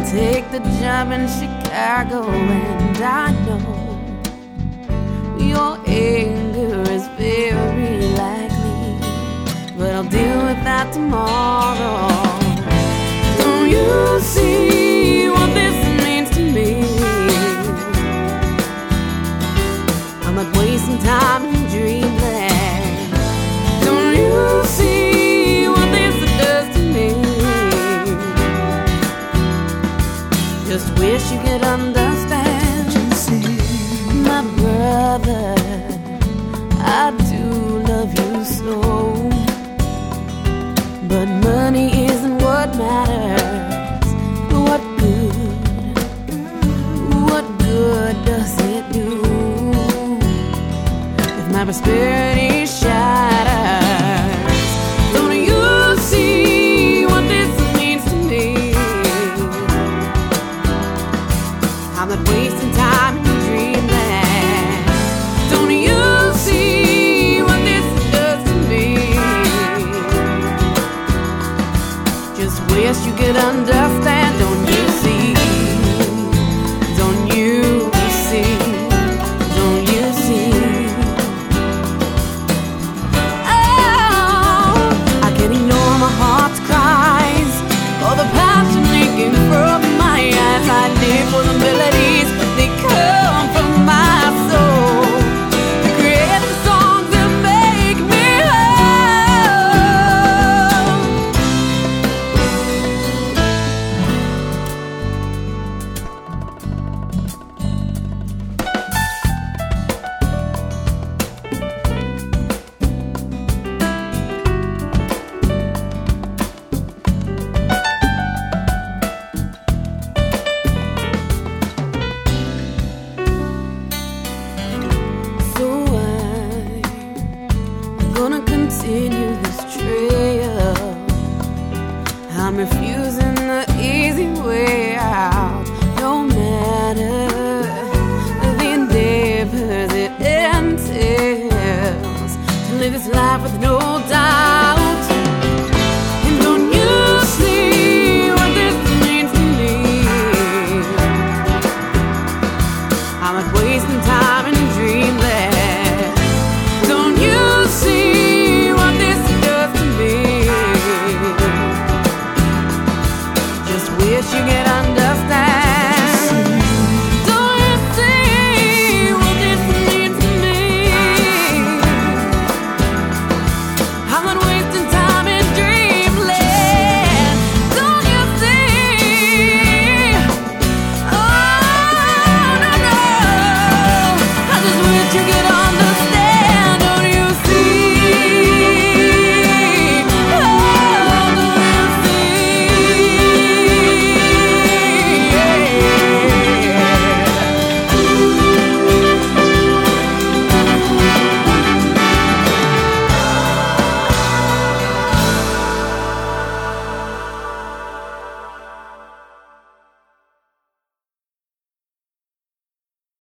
take the job in Chicago, and I know your anger is very likely, but I'll deal with that tomorrow. Don't you see what this means to me? I'm not wasting time in dreamland. Don't you see what this does to me? Just wish you could understand. You see, my brother, I do love you so, but money isn't what matters. What good does it do if my prosperity shatters? Don't you see what this means to me? I'm not waiting